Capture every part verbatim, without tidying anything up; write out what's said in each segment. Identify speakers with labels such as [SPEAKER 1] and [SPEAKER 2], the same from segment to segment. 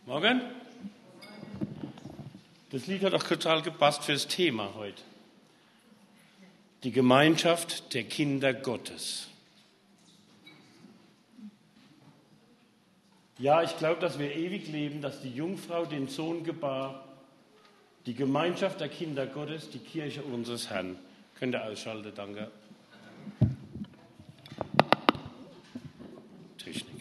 [SPEAKER 1] Morgen. Das Lied hat auch total gepasst für das Thema heute. Die Gemeinschaft der Kinder Gottes. Ja, ich glaube, dass wir ewig leben, dass die Jungfrau den Sohn gebar, die Gemeinschaft der Kinder Gottes, die Kirche unseres Herrn. Könnt ihr ausschalten, danke. Technik.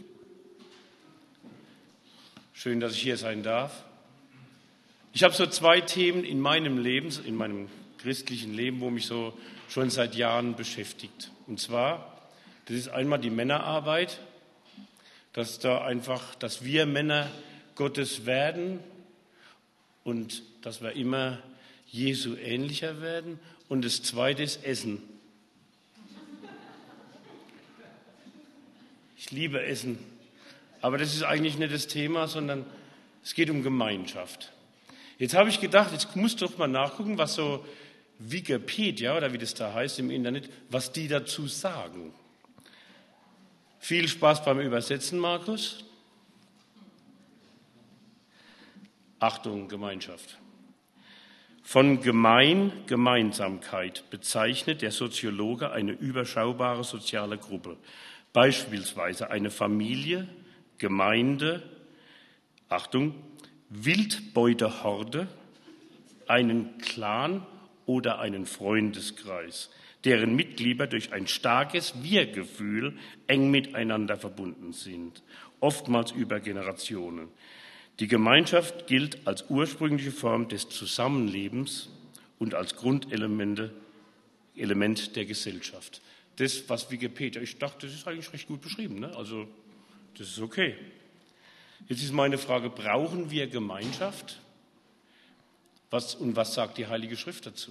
[SPEAKER 1] Schön, dass ich hier sein darf. Ich habe so zwei Themen in meinem Leben, in meinem christlichen Leben, wo mich so schon seit Jahren beschäftigt. Und zwar, das ist einmal die Männerarbeit, dass da einfach, dass wir Männer Gottes werden und dass wir immer Jesu ähnlicher werden. Und das Zweite ist Essen. Ich liebe Essen, aber das ist eigentlich nicht das Thema, sondern es geht um Gemeinschaft. Jetzt habe ich gedacht, jetzt muss doch mal nachgucken, was so Wikipedia oder wie das da heißt im Internet, was die dazu sagen. Viel Spaß beim Übersetzen, Markus. Achtung, Gemeinschaft. Von Gemein, Gemeinsamkeit bezeichnet der Soziologe eine überschaubare soziale Gruppe. Beispielsweise eine Familie, Gemeinde, Achtung, Wildbeutehorde, einen Clan oder einen Freundeskreis, deren Mitglieder durch ein starkes Wir-Gefühl eng miteinander verbunden sind, oftmals über Generationen. Die Gemeinschaft gilt als ursprüngliche Form des Zusammenlebens und als Grundelement Element der Gesellschaft. Das, was Wikipedia, ich dachte, das ist eigentlich recht gut beschrieben, ne? Also das ist okay. Jetzt ist meine Frage, brauchen wir Gemeinschaft? Was, und was sagt die Heilige Schrift dazu?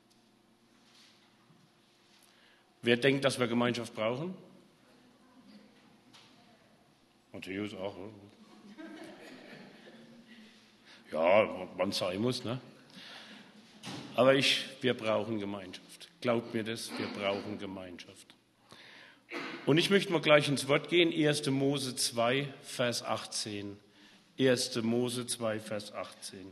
[SPEAKER 1] Wer denkt, dass wir Gemeinschaft brauchen? Matthäus auch. Oder? Ja, man sein muss, ne? Aber ich, wir brauchen Gemeinschaft. Glaubt mir das, wir brauchen Gemeinschaft. Und ich möchte mal gleich ins Wort gehen, erster Mose zwei, Vers achtzehn. erster Mose zwei, Vers achtzehn.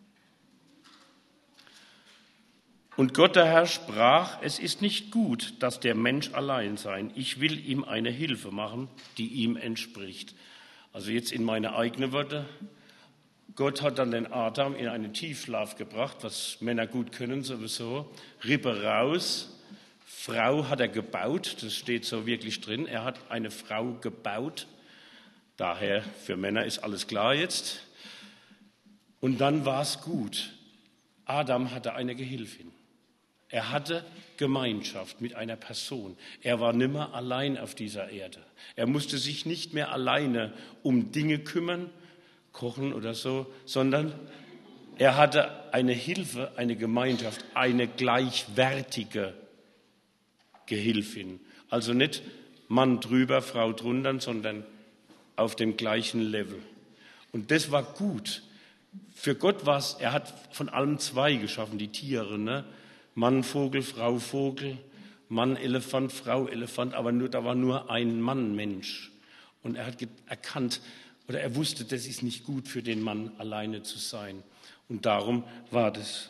[SPEAKER 1] Und Gott der Herr sprach, es ist nicht gut, dass der Mensch allein sei. Ich will ihm eine Hilfe machen, die ihm entspricht. Also jetzt in meine eigenen Worte. Gott hat dann den Adam in einen Tiefschlaf gebracht, was Männer gut können sowieso. Rippe raus, Frau hat er gebaut, das steht so wirklich drin. Er hat eine Frau gebaut, daher für Männer ist alles klar jetzt. Und dann war es gut. Adam hatte eine Gehilfin. Er hatte Gemeinschaft mit einer Person. Er war nimmer allein auf dieser Erde. Er musste sich nicht mehr alleine um Dinge kümmern, kochen oder so, sondern er hatte eine Hilfe, eine Gemeinschaft, eine gleichwertige Gehilfin. Also nicht Mann drüber, Frau drunter, sondern auf dem gleichen Level. Und das war gut. Für Gott war es, er hat von allem zwei geschaffen, die Tiere, ne? Mann, Vogel, Frau, Vogel, Mann, Elefant, Frau, Elefant, aber nur, da war nur ein Mann, Mensch. Und er hat erkannt, oder er wusste, das ist nicht gut für den Mann, alleine zu sein. Und darum war das.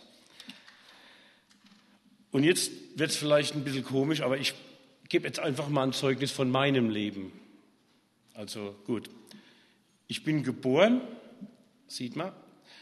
[SPEAKER 1] Und jetzt wird es vielleicht ein bisschen komisch, aber ich gebe jetzt einfach mal ein Zeugnis von meinem Leben. Also gut, ich bin geboren, sieht man,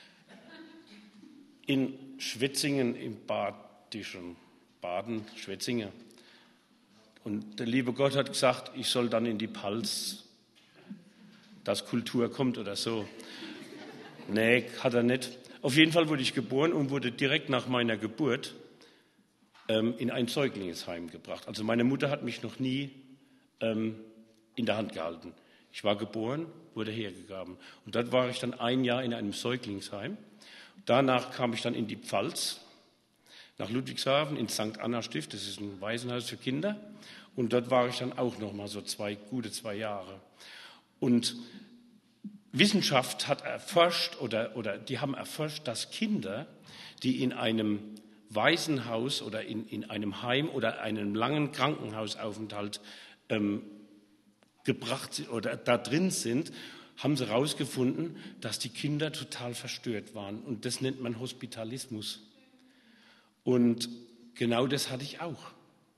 [SPEAKER 1] in Schwetzingen im Badischen, Baden, Schwetzingen. Und der liebe Gott hat gesagt, ich soll dann in die Palz, dass Kultur kommt oder so. Nee, hat er nicht. Auf jeden Fall wurde ich geboren und wurde direkt nach meiner Geburt ähm, in ein Säuglingsheim gebracht. Also meine Mutter hat mich noch nie ähm, in der Hand gehalten. Ich war geboren, wurde hergegeben. Und dort war ich dann ein Jahr in einem Säuglingsheim. Danach kam ich dann in die Pfalz, nach Ludwigshafen, ins Sankt Anna Stift. Das ist ein Waisenhaus für Kinder. Und dort war ich dann auch noch mal so zwei, gute zwei Jahre. Und Wissenschaft hat erforscht, oder, oder die haben erforscht, dass Kinder, die in einem Waisenhaus oder in, in einem Heim oder einem langen Krankenhausaufenthalt ähm, gebracht oder da drin sind, haben sie herausgefunden, dass die Kinder total verstört waren. Und das nennt man Hospitalismus. Und genau das hatte ich auch.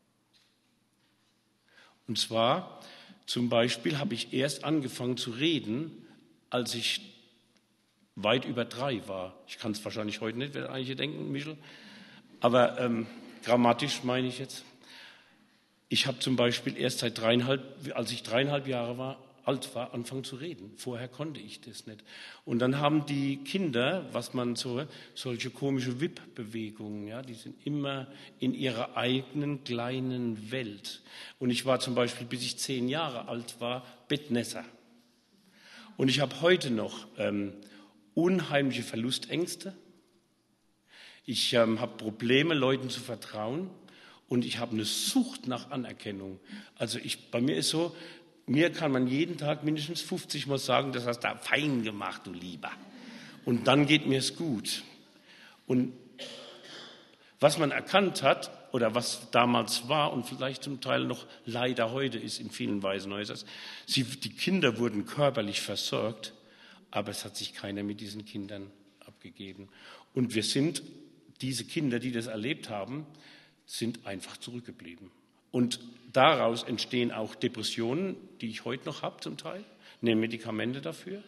[SPEAKER 1] Und zwar, zum Beispiel, habe ich erst angefangen zu reden, als ich weit über drei war. Ich kann es wahrscheinlich heute nicht, werden einige denken, Michel. Aber ähm, grammatisch meine ich jetzt. Ich habe zum Beispiel erst seit dreieinhalb, als ich dreieinhalb Jahre war, alt war, anfangen zu reden. Vorher konnte ich das nicht. Und dann haben die Kinder, was man so, solche komische Wippbewegungen, ja, die sind immer in ihrer eigenen kleinen Welt. Und ich war zum Beispiel, bis ich zehn Jahre alt war, Bettnässer. Und ich habe heute noch ähm, unheimliche Verlustängste. Ich ähm, habe Probleme, Leuten zu vertrauen. Und ich habe eine Sucht nach Anerkennung. Also ich, bei mir ist so, mir kann man jeden Tag mindestens fünfzig Mal sagen, das hast du fein gemacht, du Lieber. Und dann geht mir es gut. Und was man erkannt hat, oder was damals war und vielleicht zum Teil noch leider heute ist in vielen Waisenhäusern, sie, die Kinder wurden körperlich versorgt, aber es hat sich keiner mit diesen Kindern abgegeben. Und wir sind, diese Kinder, die das erlebt haben, sind einfach zurückgeblieben. Und daraus entstehen auch Depressionen, die ich heute noch habe zum Teil, nehme Medikamente dafür.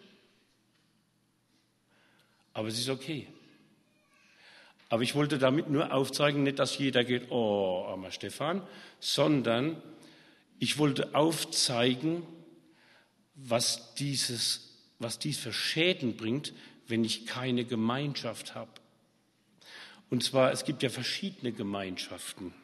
[SPEAKER 1] Aber es ist okay. Aber ich wollte damit nur aufzeigen, nicht, dass jeder geht, oh, armer Stefan, sondern ich wollte aufzeigen, was, dieses, was dies für Schäden bringt, wenn ich keine Gemeinschaft habe. Und zwar, es gibt ja verschiedene Gemeinschaften.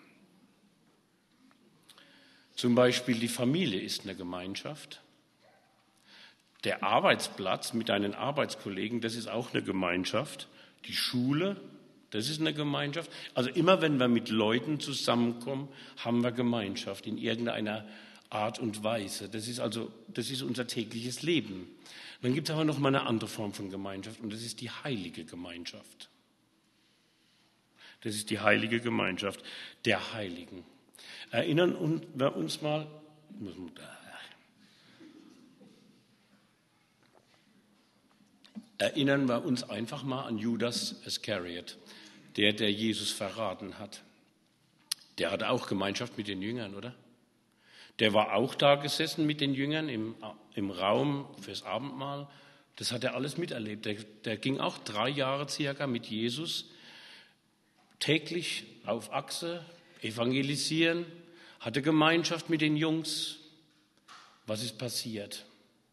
[SPEAKER 1] Zum Beispiel die Familie ist eine Gemeinschaft. Der Arbeitsplatz mit deinen Arbeitskollegen, das ist auch eine Gemeinschaft. Die Schule, das ist eine Gemeinschaft. Also immer wenn wir mit Leuten zusammenkommen, haben wir Gemeinschaft in irgendeiner Art und Weise. Das ist also, das ist unser tägliches Leben. Dann gibt es aber noch mal eine andere Form von Gemeinschaft und das ist die heilige Gemeinschaft. Das ist die heilige Gemeinschaft der Heiligen. Erinnern wir uns mal, erinnern wir uns einfach mal an Judas Iskariot, der, der Jesus verraten hat. Der hatte auch Gemeinschaft mit den Jüngern, oder? Der war auch da gesessen mit den Jüngern im, im Raum fürs Abendmahl. Das hat er alles miterlebt. Der, der ging auch drei Jahre circa mit Jesus täglich auf Achse, evangelisieren, hatte Gemeinschaft mit den Jungs. Was ist passiert?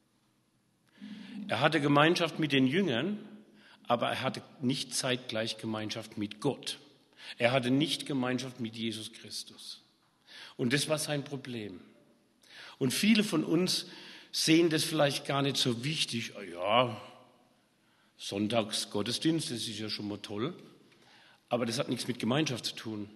[SPEAKER 1] Er hatte Gemeinschaft mit den Jüngern, aber er hatte nicht zeitgleich Gemeinschaft mit Gott. Er hatte nicht Gemeinschaft mit Jesus Christus. Und das war sein Problem. Und viele von uns sehen das vielleicht gar nicht so wichtig. Ja, Sonntagsgottesdienst, das ist ja schon mal toll. Aber das hat nichts mit Gemeinschaft zu tun.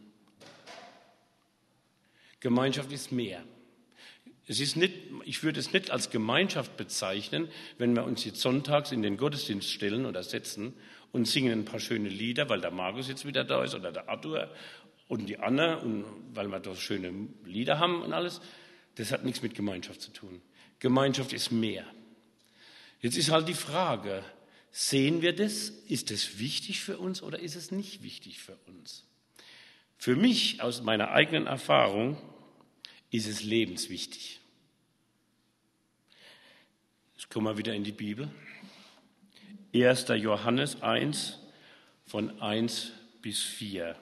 [SPEAKER 1] Gemeinschaft ist mehr. Es ist nicht, ich würde es nicht als Gemeinschaft bezeichnen, wenn wir uns jetzt sonntags in den Gottesdienst stellen oder setzen und singen ein paar schöne Lieder, weil der Markus jetzt wieder da ist oder der Arthur und die Anna und weil wir da schöne Lieder haben und alles. Das hat nichts mit Gemeinschaft zu tun. Gemeinschaft ist mehr. Jetzt ist halt die Frage, sehen wir das? Ist das wichtig für uns oder ist es nicht wichtig für uns? Für mich, aus meiner eigenen Erfahrung, ist es lebenswichtig. Jetzt kommen wir wieder in die Bibel. erster Johannes eins, von eins bis vier.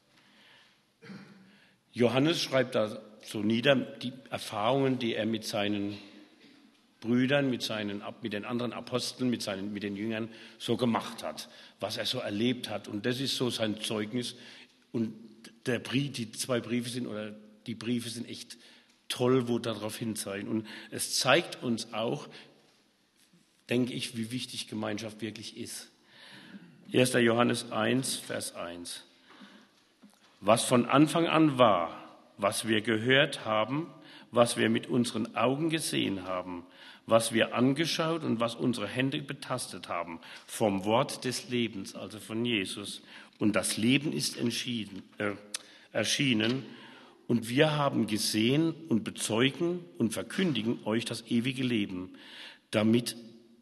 [SPEAKER 1] Johannes schreibt da so nieder die Erfahrungen, die er mit seinen Brüdern, mit, seinen, mit den anderen Aposteln, mit, seinen, mit den Jüngern so gemacht hat, was er so erlebt hat. Und das ist so sein Zeugnis. Und der Brief, die zwei Briefe sind, oder die Briefe sind echt toll, wo darauf hinzeigen. Und es zeigt uns auch, denke ich, wie wichtig Gemeinschaft wirklich ist. erster Johannes eins, Vers eins. Was von Anfang an war, was wir gehört haben, was wir mit unseren Augen gesehen haben, was wir angeschaut und was unsere Hände betastet haben, vom Wort des Lebens, also von Jesus. Und das Leben ist entschieden, äh, erschienen und wir haben gesehen und bezeugen und verkündigen euch das ewige Leben, damit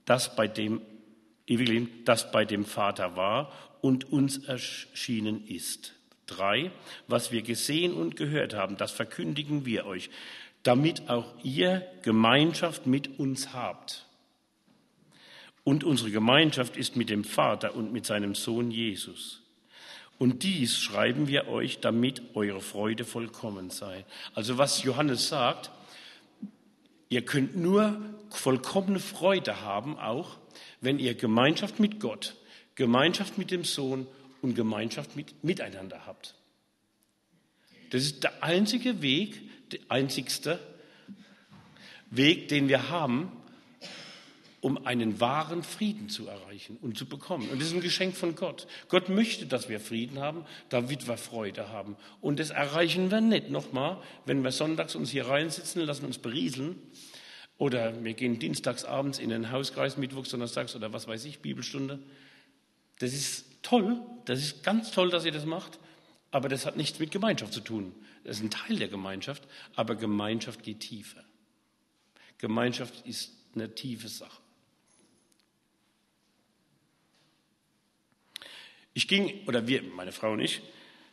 [SPEAKER 1] das bei dem Ewigen, das bei dem Vater war und uns erschienen ist. Drei, was wir gesehen und gehört haben, das verkündigen wir euch, damit auch ihr Gemeinschaft mit uns habt. Und unsere Gemeinschaft ist mit dem Vater und mit seinem Sohn Jesus. Und dies schreiben wir euch, damit eure Freude vollkommen sei. Also was Johannes sagt, ihr könnt nur vollkommene Freude haben, auch wenn ihr Gemeinschaft mit Gott, Gemeinschaft mit dem Sohn und Gemeinschaft mit, miteinander habt. Das ist der einzige Weg, der einzigste Weg, den wir haben, um einen wahren Frieden zu erreichen und zu bekommen. Und das ist ein Geschenk von Gott. Gott möchte, dass wir Frieden haben, damit wir Freude haben. Und das erreichen wir nicht, nochmal, wenn wir sonntags uns hier reinsitzen, lassen uns berieseln, oder wir gehen dienstags abends in den Hauskreis, mittwochs, donnerstags oder was weiß ich, Bibelstunde. Das ist toll, das ist ganz toll, dass ihr das macht, aber das hat nichts mit Gemeinschaft zu tun. Das ist ein Teil der Gemeinschaft, aber Gemeinschaft geht tiefer. Gemeinschaft ist eine tiefe Sache. Ich ging, oder wir, meine Frau und ich,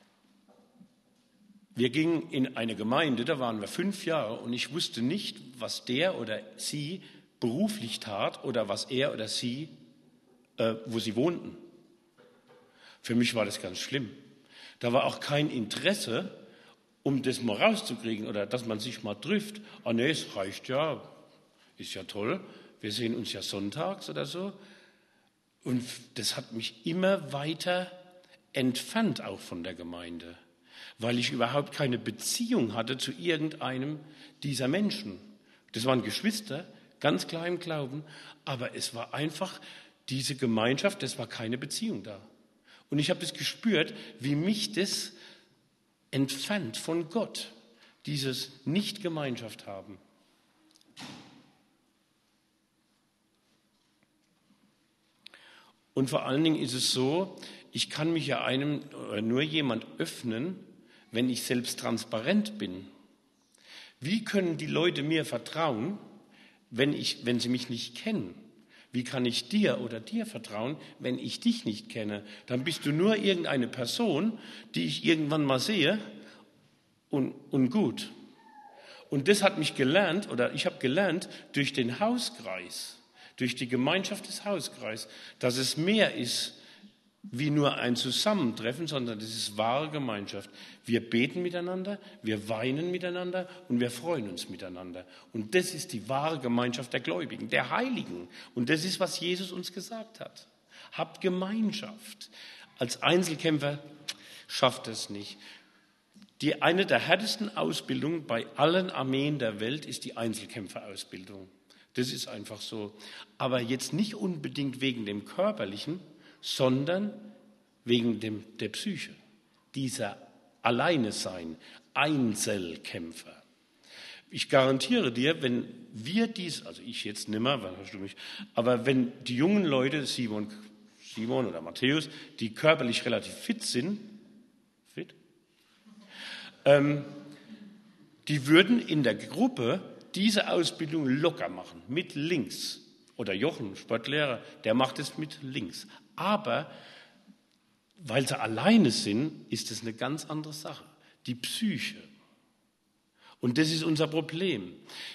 [SPEAKER 1] wir gingen in eine Gemeinde, da waren wir fünf Jahre und ich wusste nicht, was der oder sie beruflich tat oder was er oder sie, äh, wo sie wohnten. Für mich war das ganz schlimm. Da war auch kein Interesse, um das mal rauszukriegen oder dass man sich mal trifft. Ah nee, es reicht ja, ist ja toll, wir sehen uns ja sonntags oder so. Und das hat mich immer weiter entfernt auch von der Gemeinde, weil ich überhaupt keine Beziehung hatte zu irgendeinem dieser Menschen. Das waren Geschwister, ganz klar im Glauben, aber es war einfach diese Gemeinschaft, das war keine Beziehung da. Und ich habe das gespürt, wie mich das entfernt von Gott, dieses Nicht-Gemeinschaft haben. Und vor allen Dingen ist es so, ich kann mich ja einem oder nur jemand öffnen, wenn ich selbst transparent bin. Wie können die Leute mir vertrauen, wenn, ich, wenn sie mich nicht kennen? Wie kann ich dir oder dir vertrauen, wenn ich dich nicht kenne? Dann bist du nur irgendeine Person, die ich irgendwann mal sehe und, und gut. Und das hat mich gelernt, oder ich habe gelernt durch den Hauskreis, durch die Gemeinschaft des Hauskreises, dass es mehr ist wie nur ein Zusammentreffen, sondern das ist wahre Gemeinschaft. Wir beten miteinander, wir weinen miteinander und wir freuen uns miteinander. Und das ist die wahre Gemeinschaft der Gläubigen, der Heiligen. Und das ist, was Jesus uns gesagt hat. Habt Gemeinschaft. Als Einzelkämpfer schafft es nicht. Die, eine der härtesten Ausbildungen bei allen Armeen der Welt ist die Einzelkämpferausbildung. Das ist einfach so. Aber jetzt nicht unbedingt wegen dem Körperlichen, sondern wegen dem, der Psyche. Dieser Alleine-Sein, Einzelkämpfer. Ich garantiere dir, wenn wir dies, also ich jetzt nimmer, weil hast du mich, aber wenn die jungen Leute, Simon, Simon oder Matthäus, die körperlich relativ fit sind, fit, ähm, die würden in der Gruppe diese Ausbildung locker machen, mit links. Oder Jochen, Sportlehrer, der macht es mit links. Aber weil sie alleine sind, ist es eine ganz andere Sache. Die Psyche. Und das ist unser Problem.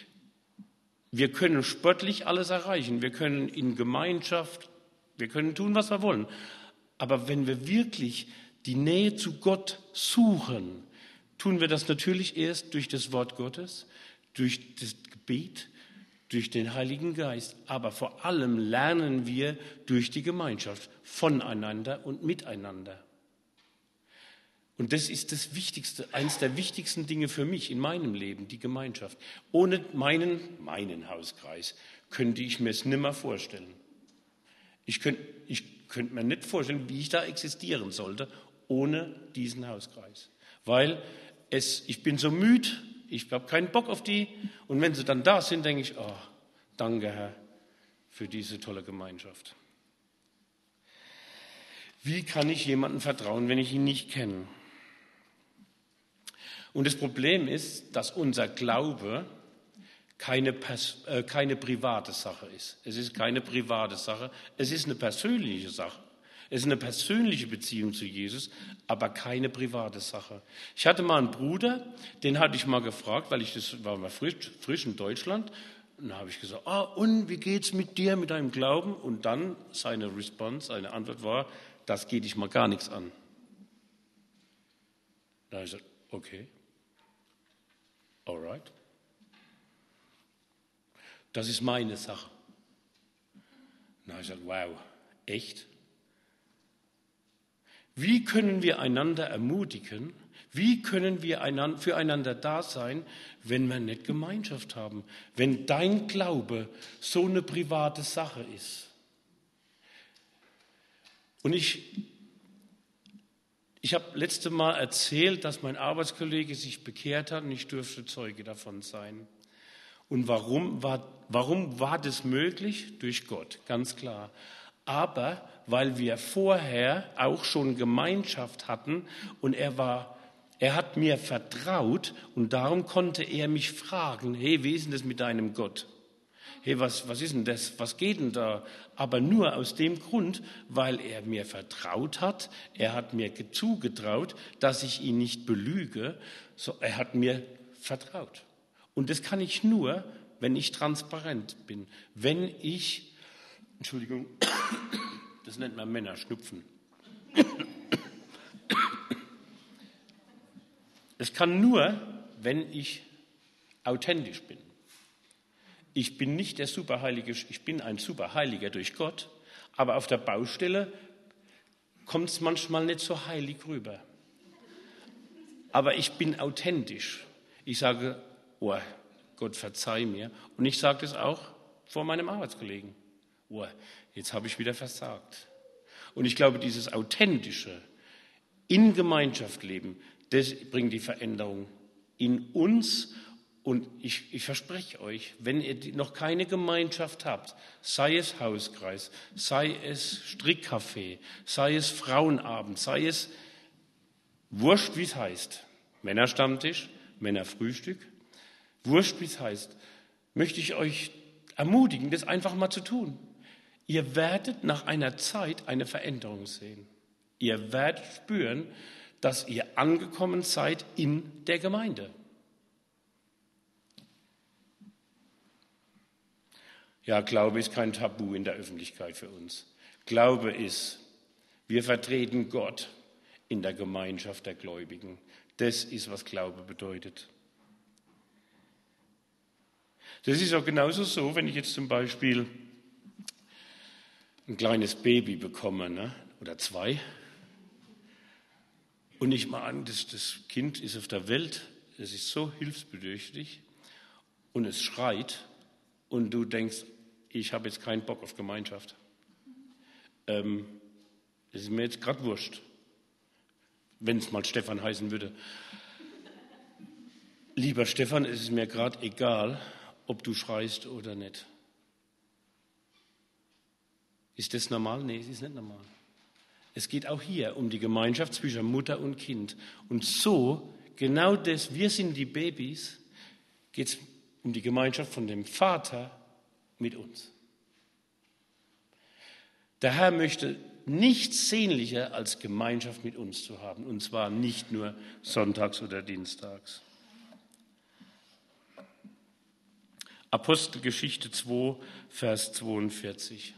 [SPEAKER 1] Wir können sportlich alles erreichen. Wir können in Gemeinschaft, wir können tun, was wir wollen. Aber wenn wir wirklich die Nähe zu Gott suchen, tun wir das natürlich erst durch das Wort Gottes, durch das Gebet, durch den Heiligen Geist, aber vor allem lernen wir durch die Gemeinschaft voneinander und miteinander. Und das ist das Wichtigste, eines der wichtigsten Dinge für mich in meinem Leben, die Gemeinschaft. Ohne meinen, meinen Hauskreis könnte ich mir es nimmer vorstellen. Ich könnte, ich könnte mir nicht vorstellen, wie ich da existieren sollte, ohne diesen Hauskreis. Weil es, ich bin so müde, ich habe keinen Bock auf die. Und wenn sie dann da sind, denke ich, oh, danke Herr für diese tolle Gemeinschaft. Wie kann ich jemandem vertrauen, wenn ich ihn nicht kenne? Und das Problem ist, dass unser Glaube keine, Pers- äh, keine private Sache ist. Es ist keine private Sache, es ist eine persönliche Sache. Es ist eine persönliche Beziehung zu Jesus, aber keine private Sache. Ich hatte mal einen Bruder, den hatte ich mal gefragt, weil ich das war mal frisch, frisch in Deutschland. Und da habe ich gesagt, ah, und wie geht's mit dir, mit deinem Glauben? Und dann seine Response, seine Antwort war, das geht dich mal gar nichts an. Da habe ich gesagt, okay, alright. Das ist meine Sache. Da habe ich gesagt, wow, echt? Wie können wir einander ermutigen? Wie können wir füreinander da sein, wenn wir nicht Gemeinschaft haben? Wenn dein Glaube so eine private Sache ist. Und ich, ich habe letzte Mal erzählt, dass mein Arbeitskollege sich bekehrt hat und ich durfte Zeuge davon sein. Und warum war, warum war das möglich? Durch Gott, ganz klar. Aber weil wir vorher auch schon Gemeinschaft hatten und er war, er hat mir vertraut und darum konnte er mich fragen, hey, wie ist denn das mit deinem Gott? Hey, was, was ist denn das? Was geht denn da? Aber nur aus dem Grund, weil er mir vertraut hat, er hat mir zugetraut, dass ich ihn nicht belüge, so, er hat mir vertraut. Und das kann ich nur, wenn ich transparent bin, wenn ich, Entschuldigung, das nennt man Männerschnupfen. Es kann nur, wenn ich authentisch bin. Ich bin nicht der Superheilige, ich bin ein Superheiliger durch Gott, aber auf der Baustelle kommt es manchmal nicht so heilig rüber. Aber ich bin authentisch. Ich sage, oh, Gott verzeih mir. Und ich sage das auch vor meinem Arbeitskollegen. Oh, jetzt habe ich wieder versagt. Und ich glaube, dieses authentische, in Gemeinschaft leben, das bringt die Veränderung in uns. Und ich, ich verspreche euch, wenn ihr noch keine Gemeinschaft habt, sei es Hauskreis, sei es Strickcafé, sei es Frauenabend, sei es wurscht, wie es heißt, Männerstammtisch, Männerfrühstück, wurscht, wie es heißt, möchte ich euch ermutigen, das einfach mal zu tun. Ihr werdet nach einer Zeit eine Veränderung sehen. Ihr werdet spüren, dass ihr angekommen seid in der Gemeinde. Ja, Glaube ist kein Tabu in der Öffentlichkeit für uns. Glaube ist, wir vertreten Gott in der Gemeinschaft der Gläubigen. Das ist, was Glaube bedeutet. Das ist auch genauso so, wenn ich jetzt zum Beispiel ein kleines Baby bekomme, ne, oder zwei, und ich mal an, das, das Kind ist auf der Welt, es ist so hilfsbedürftig und es schreit und du denkst, ich habe jetzt keinen Bock auf Gemeinschaft. Ähm, das ist mir jetzt gerade wurscht, wenn es mal Stefan heißen würde. Lieber Stefan, es ist mir gerade egal, ob du schreist oder nicht. Ist das normal? Nee, es ist nicht normal. Es geht auch hier um die Gemeinschaft zwischen Mutter und Kind. Und so, genau das, wir sind die Babys, geht es um die Gemeinschaft von dem Vater mit uns. Der Herr möchte nichts sehnlicher als Gemeinschaft mit uns zu haben. Und zwar nicht nur sonntags oder dienstags. Apostelgeschichte zwei, Vers zweiundvierzig.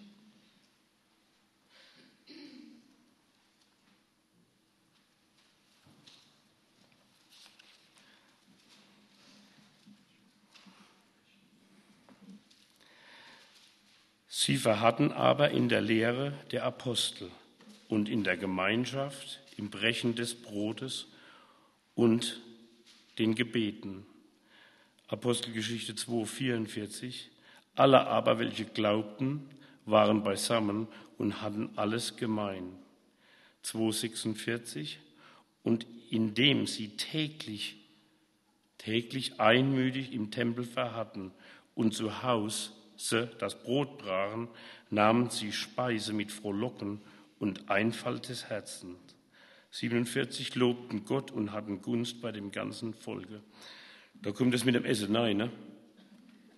[SPEAKER 1] Sie verharrten aber in der Lehre der Apostel und in der Gemeinschaft, im Brechen des Brotes und den Gebeten. Apostelgeschichte zwei, vierundvierzig. Alle aber, welche glaubten, waren beisammen und hatten alles gemein. zwei, sechsundvierzig. Und indem sie täglich, täglich einmütig im Tempel verharrten und zu Hause das Brot brachen, nahmen sie Speise mit Frohlocken und Einfalt des Herzens. siebenundvierzig lobten Gott und hatten Gunst bei dem ganzen Volke. Da kommt es mit dem Essen, nein, ne?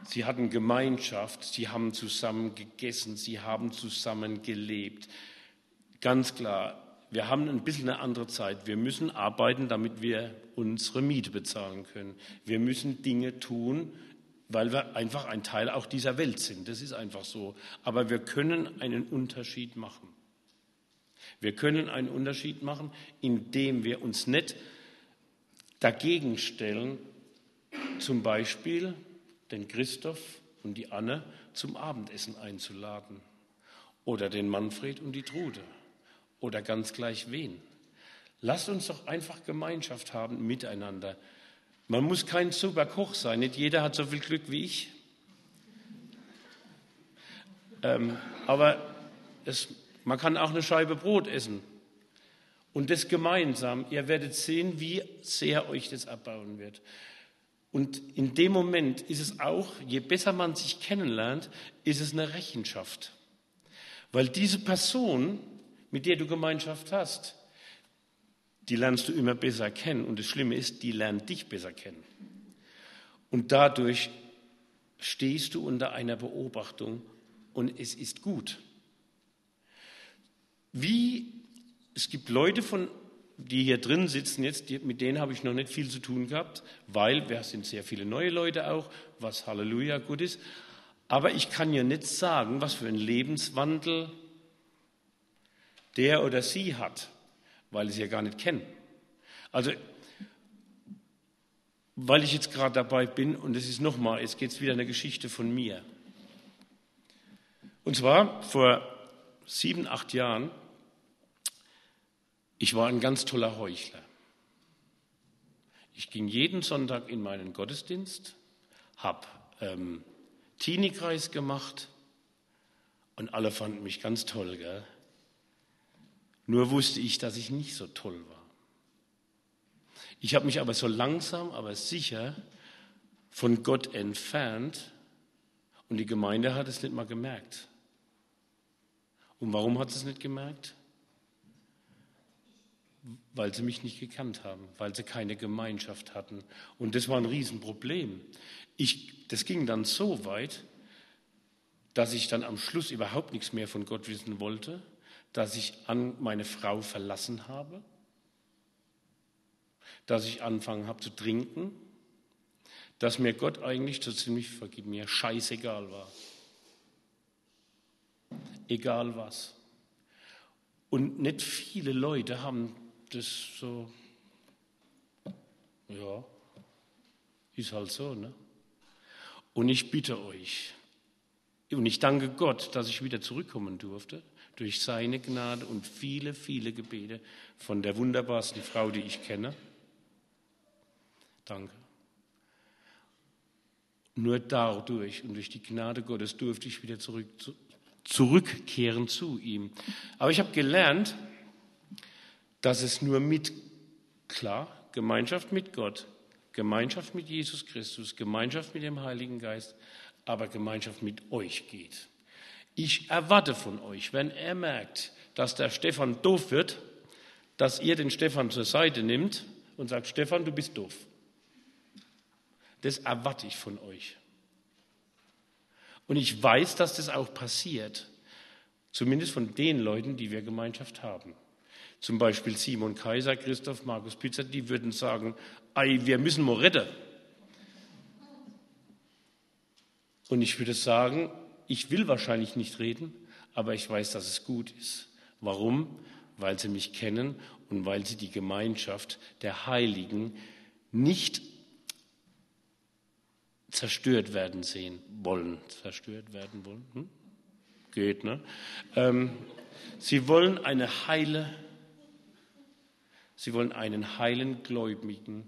[SPEAKER 1] Sie hatten Gemeinschaft, sie haben zusammen gegessen, sie haben zusammen gelebt. Ganz klar, wir haben ein bisschen eine andere Zeit. Wir müssen arbeiten, damit wir unsere Miete bezahlen können. Wir müssen Dinge tun, weil wir einfach ein Teil auch dieser Welt sind. Das ist einfach so. Aber wir können einen Unterschied machen. Wir können einen Unterschied machen, indem wir uns nicht dagegen stellen, zum Beispiel den Christoph und die Anne zum Abendessen einzuladen oder den Manfred und die Trude oder ganz gleich wen. Lasst uns doch einfach Gemeinschaft haben miteinander. Man muss kein super Koch sein, nicht jeder hat so viel Glück wie ich. Ähm, aber es, man kann auch eine Scheibe Brot essen und das gemeinsam. Ihr werdet sehen, wie sehr euch das abbauen wird. Und in dem Moment ist es auch, je besser man sich kennenlernt, ist es eine Rechenschaft. Weil diese Person, mit der du Gemeinschaft hast, die lernst du immer besser kennen. Und das Schlimme ist, die lernt dich besser kennen. Und dadurch stehst du unter einer Beobachtung und es ist gut. Wie, es gibt Leute von die hier drin sitzen jetzt, die, mit denen habe ich noch nicht viel zu tun gehabt, weil wir sind sehr viele neue Leute auch, was Halleluja gut ist. Aber ich kann ja nicht sagen, was für einen Lebenswandel der oder sie hat, weil ich sie ja gar nicht kenne. Also, weil ich jetzt gerade dabei bin, und es ist nochmal, jetzt geht es wieder eine Geschichte von mir. Und zwar vor sieben, acht Jahren, ich war ein ganz toller Heuchler. Ich ging jeden Sonntag in meinen Gottesdienst, habe ähm, Teenie-Kreis gemacht und alle fanden mich ganz toll, gell? Nur wusste ich, dass ich nicht so toll war. Ich habe mich aber so langsam, aber sicher von Gott entfernt und die Gemeinde hat es nicht mal gemerkt. Und warum hat sie es nicht gemerkt? Weil sie mich nicht gekannt haben, weil sie keine Gemeinschaft hatten. Und das war ein Riesenproblem. Ich, das ging dann so weit, dass ich dann am Schluss überhaupt nichts mehr von Gott wissen wollte, dass ich an meine Frau verlassen habe, dass ich angefangen habe zu trinken, dass mir Gott eigentlich, so ziemlich, vergib mir, scheißegal war. Egal was. Und nicht viele Leute haben das so, ja, ist halt so, ne? Und ich bitte euch, und ich danke Gott, dass ich wieder zurückkommen durfte, durch seine Gnade und viele, viele Gebete von der wunderbarsten Frau, die ich kenne. Danke. Nur dadurch und durch die Gnade Gottes durfte ich wieder zurück, zurückkehren zu ihm. Aber ich habe gelernt, dass es nur mit, klar, Gemeinschaft mit Gott, Gemeinschaft mit Jesus Christus, Gemeinschaft mit dem Heiligen Geist, aber Gemeinschaft mit euch geht. Ich erwarte von euch, wenn er merkt, dass der Stefan doof wird, dass ihr den Stefan zur Seite nimmt und sagt, Stefan, du bist doof. Das erwarte ich von euch. Und ich weiß, dass das auch passiert, zumindest von den Leuten, die wir Gemeinschaft haben. Zum Beispiel Simon Kaiser, Christoph, Markus Pizzer, die würden sagen, ei, wir müssen mal retten. Und ich würde sagen, ich will wahrscheinlich nicht reden, aber ich weiß, dass es gut ist. Warum? Weil sie mich kennen und weil sie die Gemeinschaft der Heiligen nicht zerstört werden sehen wollen. Zerstört werden wollen? Hm? Geht, ne? Ähm, sie wollen eine heile, sie wollen einen heilen Gläubigen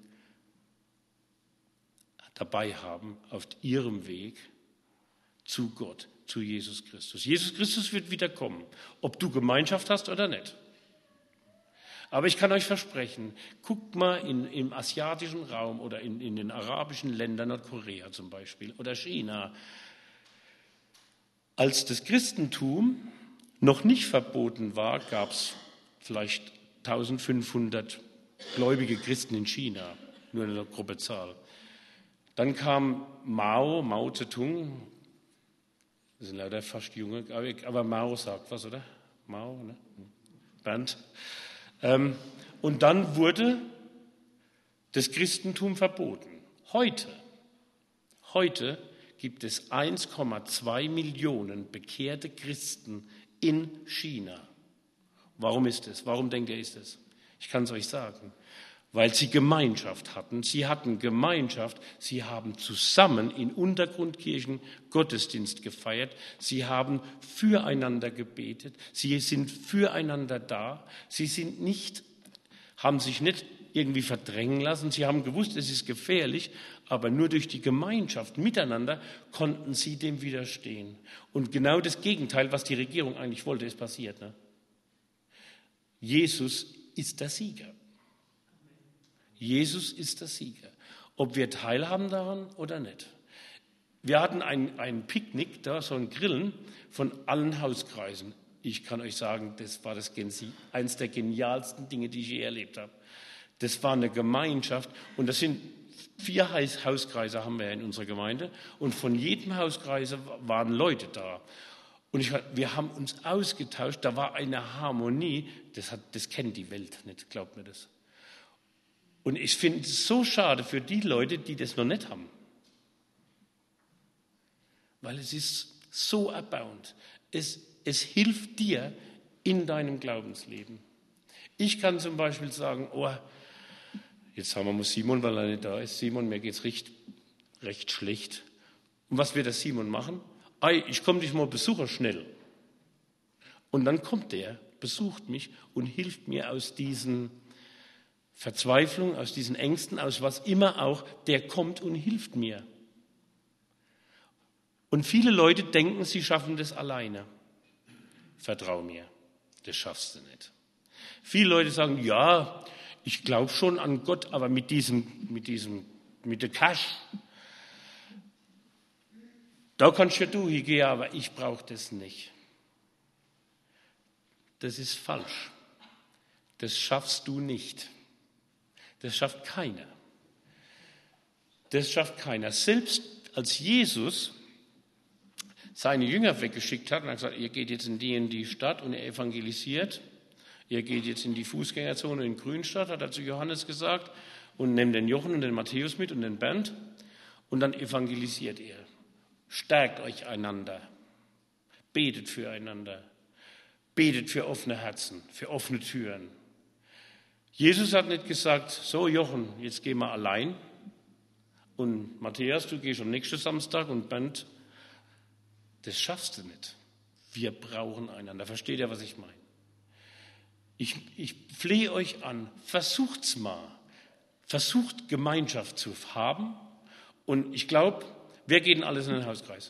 [SPEAKER 1] dabei haben auf ihrem Weg zu Gott, zu Jesus Christus. Jesus Christus wird wieder kommen, ob du Gemeinschaft hast oder nicht. Aber ich kann euch versprechen, guckt mal in, im asiatischen Raum oder in, in den arabischen Ländern, Nordkorea zum Beispiel oder China. Als das Christentum noch nicht verboten war, gab es vielleicht eintausendfünfhundert gläubige Christen in China, nur eine grobe Zahl. Dann kam Mao, Mao Zedong, das sind leider fast junge, aber Mao sagt was, oder? Mao, ne? Bernd. Ähm, und dann wurde das Christentum verboten. Heute, heute gibt es eins Komma zwei Millionen bekehrte Christen in China. Warum ist es? Warum denkt ihr, ist es? Ich kann es euch sagen. Weil sie Gemeinschaft hatten. Sie hatten Gemeinschaft. Sie haben zusammen in Untergrundkirchen Gottesdienst gefeiert. Sie haben füreinander gebetet. Sie sind füreinander da. Sie sind nicht, haben sich nicht irgendwie verdrängen lassen. Sie haben gewusst, es ist gefährlich, aber nur durch die Gemeinschaft miteinander konnten sie dem widerstehen. Und genau das Gegenteil, was die Regierung eigentlich wollte, ist passiert. Ne? Jesus ist der Sieger. Jesus ist der Sieger. Ob wir teilhaben daran oder nicht. Wir hatten ein, ein Picknick, da so ein Grillen von allen Hauskreisen. Ich kann euch sagen, das war das, eines der genialsten Dinge, die ich je erlebt habe. Das war eine Gemeinschaft und das sind vier Hauskreise haben wir in unserer Gemeinde und von jedem Hauskreis waren Leute da. Und ich, wir haben uns ausgetauscht, da war eine Harmonie, das, hat, das kennt die Welt nicht, glaubt mir das. Und ich finde es so schade für die Leute, die das noch nicht haben. Weil es ist so erbauend. Es, es hilft dir in deinem Glaubensleben. Ich kann zum Beispiel sagen, oh, jetzt haben wir mal Simon, weil er nicht da ist. Simon, mir geht es recht, recht schlecht. Und was wird der Simon machen? Ei, ich komme dich mal besuchen, schnell. Und dann kommt der, besucht mich und hilft mir aus diesen Verzweiflung, aus diesen Ängsten, aus was immer auch, der kommt und hilft mir. Und viele Leute denken, sie schaffen das alleine. Vertrau mir, das schaffst du nicht. Viele Leute sagen, ja, ich glaube schon an Gott, aber mit diesem, mit diesem, mit der Cash, da kannst ja du hingehen, aber ich brauche das nicht. Das ist falsch. Das schaffst du nicht. Das schafft keiner. Das schafft keiner. Selbst als Jesus seine Jünger weggeschickt hat und hat gesagt, ihr geht jetzt in die in die Stadt und ihr evangelisiert, ihr geht jetzt in die Fußgängerzone in Grünstadt, hat er zu Johannes gesagt, und nehmt den Jochen und den Matthäus mit und den Bernd und dann evangelisiert ihr. Stärkt euch einander. Betet füreinander. Betet für offene Herzen, für offene Türen. Jesus hat nicht gesagt, so Jochen, jetzt gehen wir allein und Matthäus, du gehst am nächsten Samstag und Bernd, das schaffst du nicht. Wir brauchen einander. Versteht ihr, was ich meine? Ich, ich flehe euch an, versucht's mal. Versucht Gemeinschaft zu haben und ich glaube, wer geht denn alles in den Hauskreis?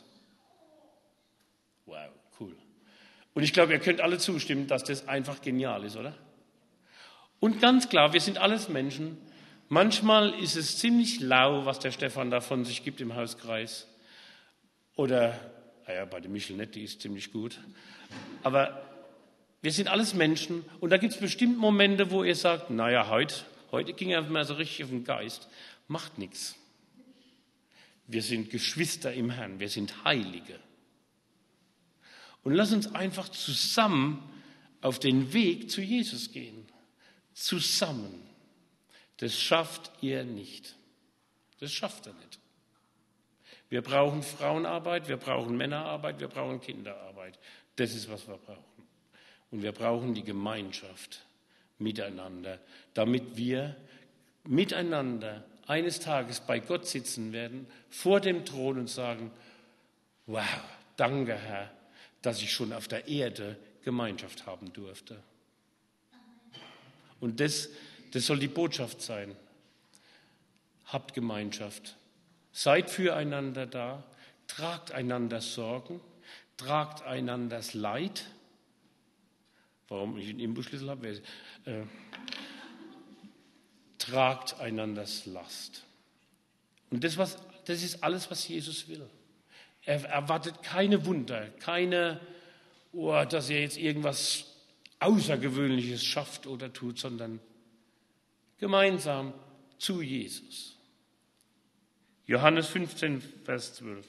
[SPEAKER 1] Wow, cool. Und ich glaube, ihr könnt alle zustimmen, dass das einfach genial ist, oder? Und ganz klar, wir sind alles Menschen. Manchmal ist es ziemlich lau, was der Stefan da von sich gibt im Hauskreis. Oder, naja, bei der Michel nicht, die ist ziemlich gut. Aber wir sind alles Menschen und da gibt es bestimmt Momente, wo ihr sagt, naja, heute, heute ging er mir so richtig auf den Geist. Macht nichts. Wir sind Geschwister im Herrn, wir sind Heilige. Und lass uns einfach zusammen auf den Weg zu Jesus gehen. Zusammen. Das schafft ihr nicht. Das schafft er nicht. Wir brauchen Frauenarbeit, wir brauchen Männerarbeit, wir brauchen Kinderarbeit. Das ist, was wir brauchen. Und wir brauchen die Gemeinschaft miteinander, damit wir miteinander eines Tages bei Gott sitzen werden, vor dem Thron und sagen, wow, danke Herr, dass ich schon auf der Erde Gemeinschaft haben durfte. Und das, das soll die Botschaft sein. Habt Gemeinschaft. Seid füreinander da. Tragt einander Sorgen. Tragt einanders Leid. Warum ich einen Imbusschlüssel habe? Äh, tragt einanders Last. Und das, was, das ist alles, was Jesus will. Er erwartet keine Wunder, keine, oh, dass er jetzt irgendwas Außergewöhnliches schafft oder tut, sondern gemeinsam zu Jesus. Johannes fünfzehn, Vers zwölf.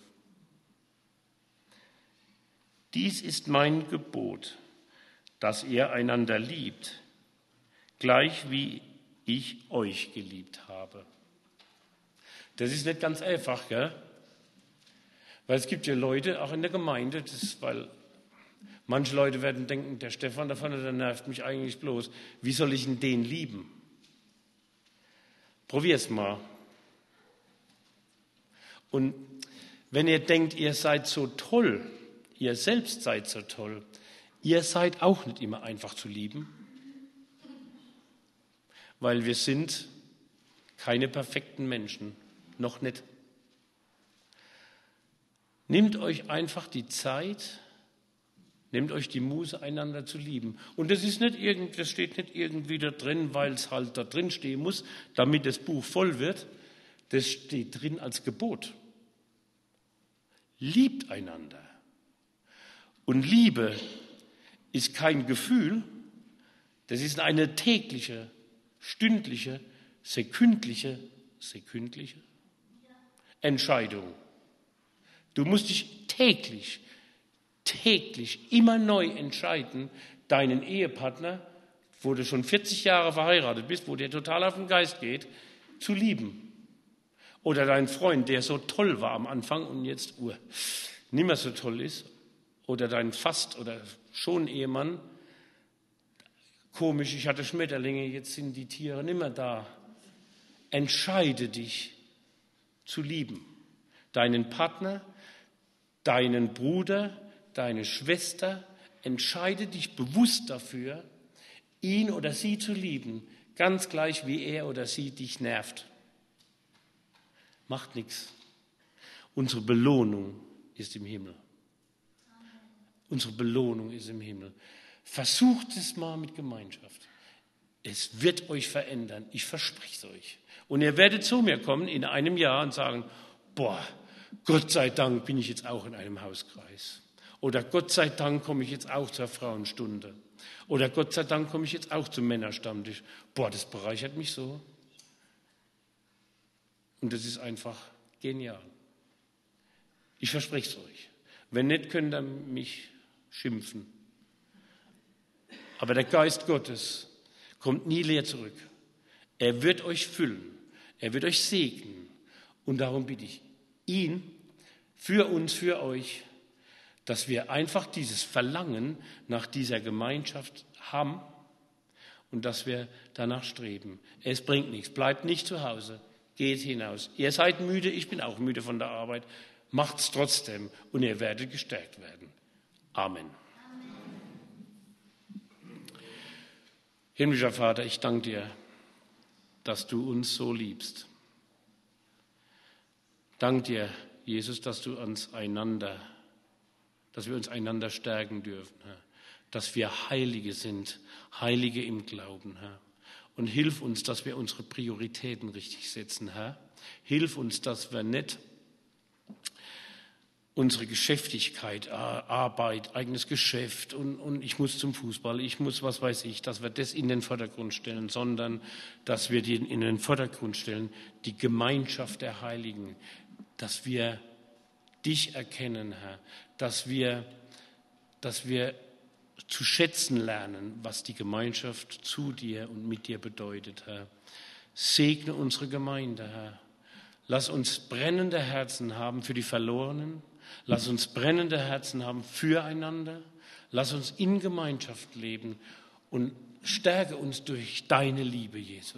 [SPEAKER 1] Dies ist mein Gebot, dass ihr einander liebt, gleich wie ich euch geliebt habe. Das ist nicht ganz einfach, gell? Weil es gibt ja Leute, auch in der Gemeinde, das ist, weil manche Leute werden denken, der Stefan da vorne, der nervt mich eigentlich bloß. Wie soll ich denn den lieben? Probier's mal. Und wenn ihr denkt, ihr seid so toll, ihr selbst seid so toll, ihr seid auch nicht immer einfach zu lieben, weil wir sind keine perfekten Menschen, noch nicht. Nehmt euch einfach die Zeit, nehmt euch die Muße, einander zu lieben. Und das ist nicht irgend, das steht nicht irgendwie da drin, weil es halt da drin stehen muss, damit das Buch voll wird. Das steht drin als Gebot. Liebt einander. Und Liebe ist kein Gefühl, das ist eine tägliche, stündliche, sekündliche, sekündliche Entscheidung. Du musst dich täglich, täglich immer neu entscheiden, deinen Ehepartner, wo du schon vierzig Jahre verheiratet bist, wo dir total auf den Geist geht, zu lieben. Oder deinen Freund, der so toll war am Anfang und jetzt uh, nicht mehr so toll ist. Oder deinen Fast- oder schon Ehemann. Komisch, ich hatte Schmetterlinge, jetzt sind die Tiere nicht mehr da. Entscheide dich zu lieben. Deinen Partner, deinen Bruder, deine Schwester, entscheide dich bewusst dafür, ihn oder sie zu lieben, ganz gleich wie er oder sie dich nervt. Macht nichts. Unsere Belohnung ist im Himmel. Unsere Belohnung ist im Himmel. Versucht es mal mit Gemeinschaft. Es wird euch verändern. Ich verspreche es euch. Und ihr werdet zu mir kommen in einem Jahr und sagen, boah, Gott sei Dank bin ich jetzt auch in einem Hauskreis. Oder Gott sei Dank komme ich jetzt auch zur Frauenstunde. Oder Gott sei Dank komme ich jetzt auch zum Männerstammtisch. Boah, das bereichert mich so. Und das ist einfach genial. Ich verspreche es euch. Wenn nicht, könnt ihr mich schimpfen. Aber der Geist Gottes kommt nie leer zurück. Er wird euch füllen. Er wird euch segnen. Und darum bitte ich ihn, für uns, für euch, dass wir einfach dieses Verlangen nach dieser Gemeinschaft haben und dass wir danach streben. Es bringt nichts. Bleibt nicht zu Hause. Geht hinaus. Ihr seid müde, ich bin auch müde von der Arbeit. Macht's trotzdem und ihr werdet gestärkt werden. Amen. Himmlischer Vater, ich danke dir, dass du uns so liebst. Danke dir, Jesus, dass du uns einander, dass wir uns einander stärken dürfen, Herr. Dass wir Heilige sind, Heilige im Glauben, Herr. Und hilf uns, dass wir unsere Prioritäten richtig setzen, Herr. Hilf uns, dass wir nicht unsere Geschäftigkeit, Arbeit, eigenes Geschäft und, und ich muss zum Fußball, ich muss, was weiß ich, dass wir das in den Vordergrund stellen, sondern dass wir die in den Vordergrund stellen, die Gemeinschaft der Heiligen, dass wir dich erkennen, Herr, dass wir, dass wir zu schätzen lernen, was die Gemeinschaft zu dir und mit dir bedeutet, Herr. Segne unsere Gemeinde, Herr. Lass uns brennende Herzen haben für die Verlorenen. Lass uns brennende Herzen haben füreinander. Lass uns in Gemeinschaft leben und stärke uns durch deine Liebe, Jesus.